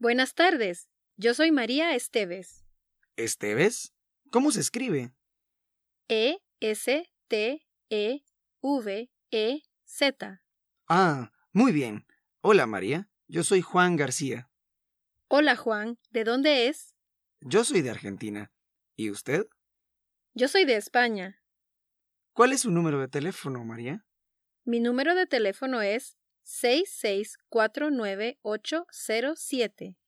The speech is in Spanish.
Buenas tardes, yo soy María Esteves. ¿Esteves? ¿Cómo se escribe? Estevez. Ah, muy bien. Hola María, yo soy Juan García. Hola Juan, ¿de dónde es? Yo soy de Argentina. ¿Y usted? Yo soy de España. ¿Cuál es su número de teléfono, María? Mi número de teléfono es 6649807.